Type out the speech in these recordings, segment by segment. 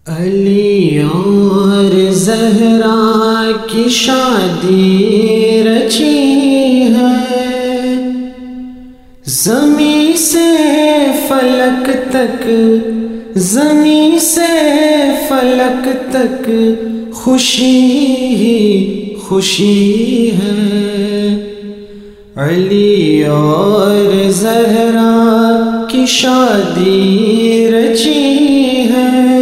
علی اور زہرا کی شادی رچی ہے، زمین سے فلک تک، زمین سے فلک تک خوشی ہی خوشی ہے۔ علی اور زہرا کی شادی رچی ہے،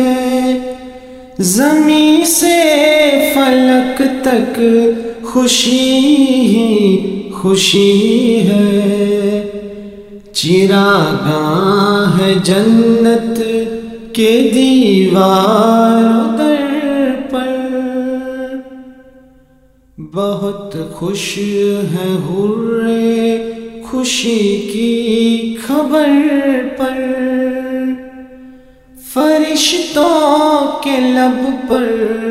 زمین سے فلک تک خوشی ہی خوشی ہے۔ چراغاں ہے جنت کے دیوار در پر، بہت خوش ہے حور خوشی کی خبر پر۔ فرشتوں کے لب پر،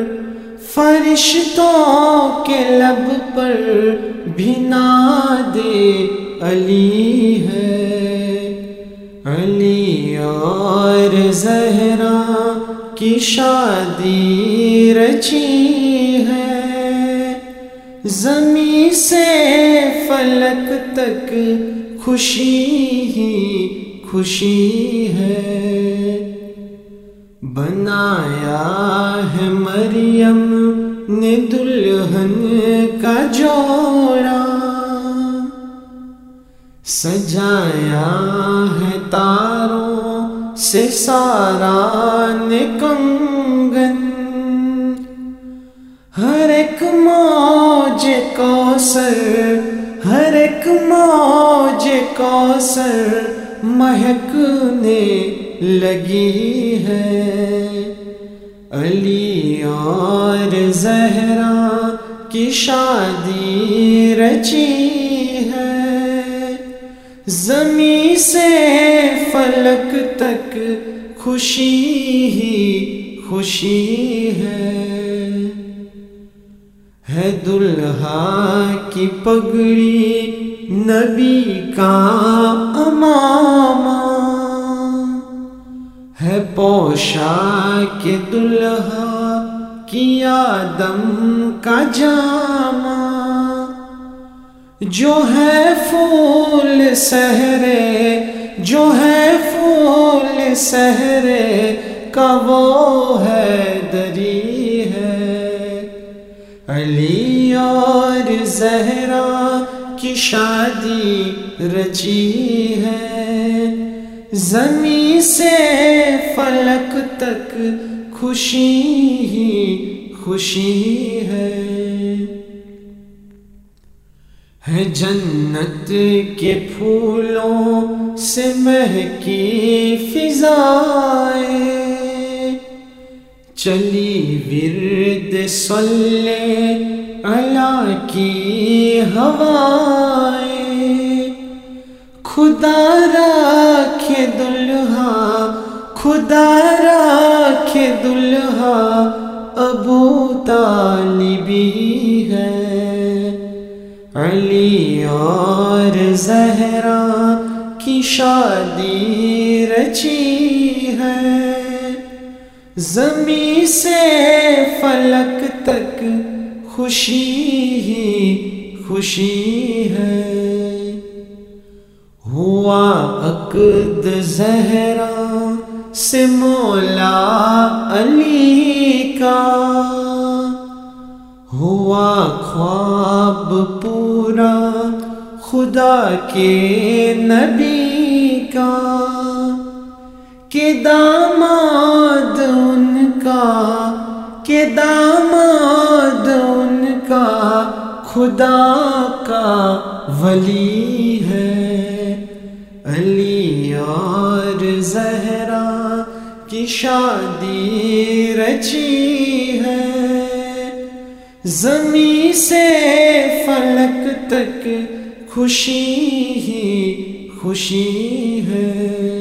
فرشتوں کے لب پر بھی ناد علی ہے۔ علی اور زہرا کی شادی رچی ہے، زمین سے فلک تک خوشی ہی خوشی ہے۔ بنایا ہے مریم نے دلہن کا جوڑا، سجایا ہے تاروں سے سارا نے کنگن۔ ہر ایک موج کوثر، ہر ایک موج کوثر مہکنے لگی ہے۔ علی اور زہرا کی شادی رچی ہے، زمین سے فلک تک خوشی ہی خوشی ہے۔ دلہا کی پگڑی نبی کا امامہ، ہے پوشاک دلہا کی آدم کا جامہ۔ جو ہے پھول سحرے، جو ہے پھول سحرے کا وہ حیدری ہے۔ علی اور زہرا کی شادی رچی ہے، زمین سے فلک تک خوشی ہی خوشی ہے۔ جنت کے پھولوں سے مہکی فضائیں، چلی ورد صلی علی کی ہوائیں۔ خدا راکھے دلہا، خدا راکھے دلہا ابو طالبی ہے۔ علی اور زہرا کی شادی رچی ہے، زمین سے فلک تک خوشی ہی خوشی ہے۔ ہوا عقد زہرا سے مولا علی کا، ہوا خواب پورا خدا کے نبی کا، کہ داماد ان کا، کہ داماد ان کا خدا کا ولی ہے۔ علی اور زہرا کی شادی رچی ہے، زمین سے فلک تک خوشی ہی خوشی ہے۔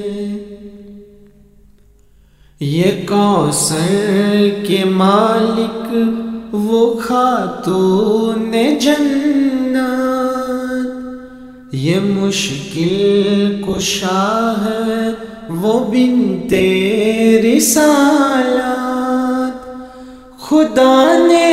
یہ کوثر کے مالک وہ خاتون جنت، یہ مشکل کشا ہے وہ بنت رسالہ، خدا نے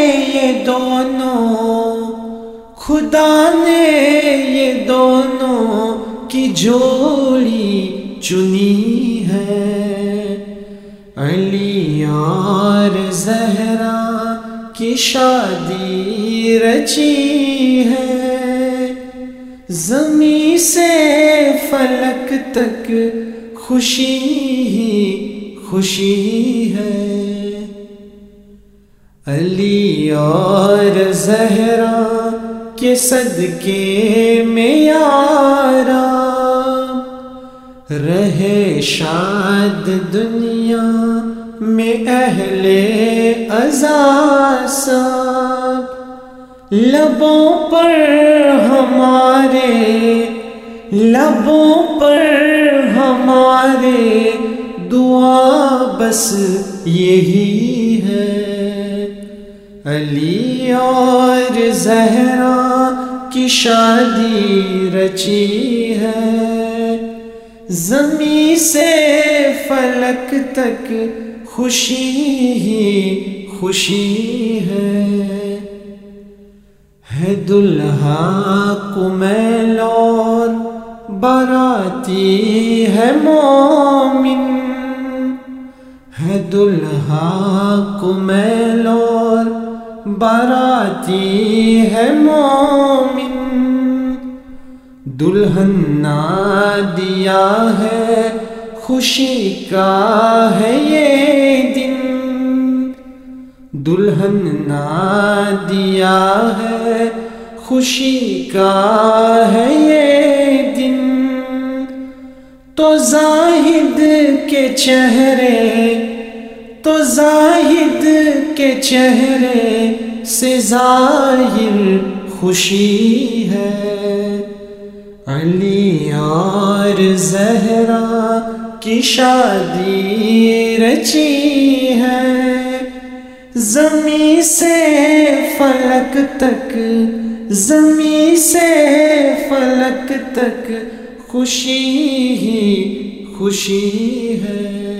یہ دونوں کی جوڑی چنی ہے، علی اور زہرا کی شادی رچی ہے، زمیں سے فلک تک خوشی ہی خوشی ہے، علی اور زہرا کے صدقے میں یارا رہے شاد دنیا میں اہل عزا سب، لبوں پر ہمارے دعا بس یہی ہے، علی اور زہرا کی شادی رچی ہے، زمیں سے فلک تک خوشی ہی خوشی ہے دلہا کمیل اور باراتی ہے مومن، ہے دلہا کمیل اور باراتی ہے مومن، دلہن نادیا ہے خوشی کا ہے یہ دن، دلہن نادیا ہے خوشی کا ہے یہ دن، تو زاہد کے چہرے سے ظاہر خوشی ہے، علی اور زہرا کی شادی رچی ہے، زمیں سے فلک تک خوشی ہی خوشی ہے۔